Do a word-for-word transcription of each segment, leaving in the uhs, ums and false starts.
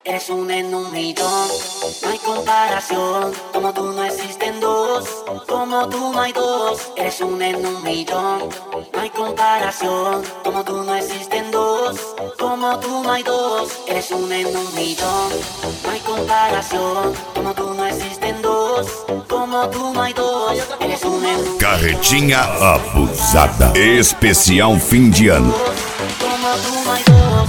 Eres un en un millón, no hay comparación. Como tú no existen dos, como tú no hay dos. Eres un en un millón, no hay comparación. Como tú no existen dos, como tú no hay dos. Eres un en un millón, no hay comparación. Como tú no existen dos, como tú no hay dos. Eres un en un Carretinha abusada, especial fim de ano. como tú no hay dos.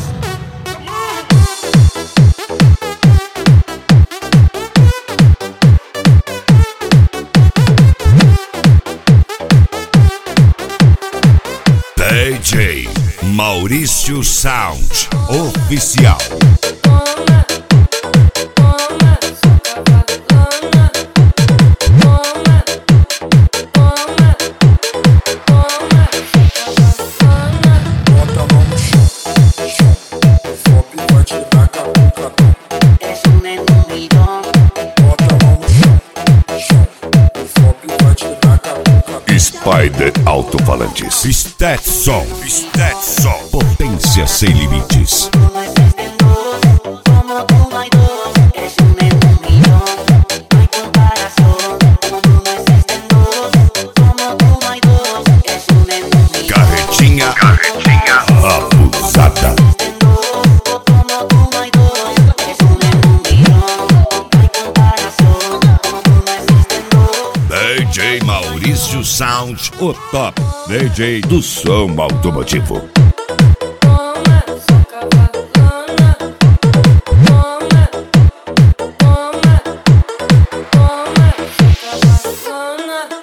D J Maurício Sound Oficial. Spider Alto-Falantes. Stetson. Stetson. Potência sem limites. Carretinha. Carretinha abusada. D J Maurício Sound, o top D J do som automotivo.